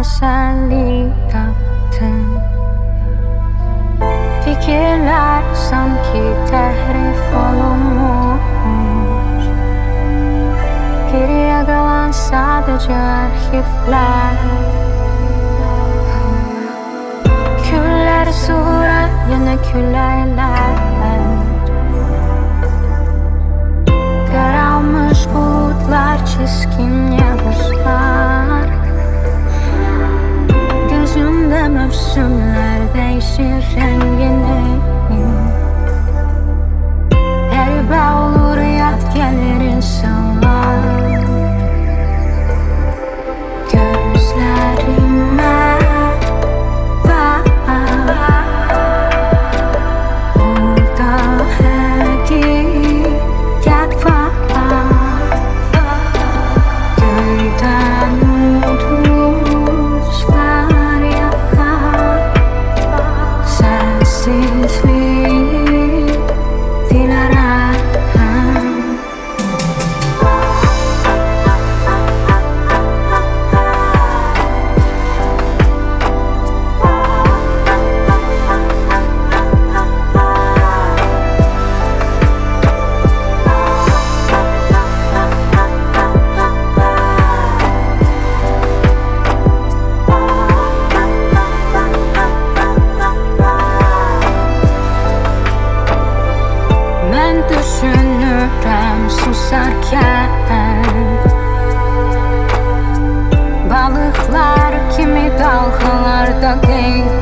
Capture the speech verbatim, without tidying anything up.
teselli taptım. Fikirler sanki tehrif olunmuş. Geriye kalan sadece arşivler. Küller surat yine küllerler. Kararmış bulutlar, çizgin yağışlar. Gözümde mevsimler değişir rengini. Eribe olur yat gelir insanlar. Gözlerime bak, orada hakikat var. Köyden uçuşlar yakar. Sensizliği dilerim. Ben düşünürüm susarken, balıklar kimi dalgalarda değil.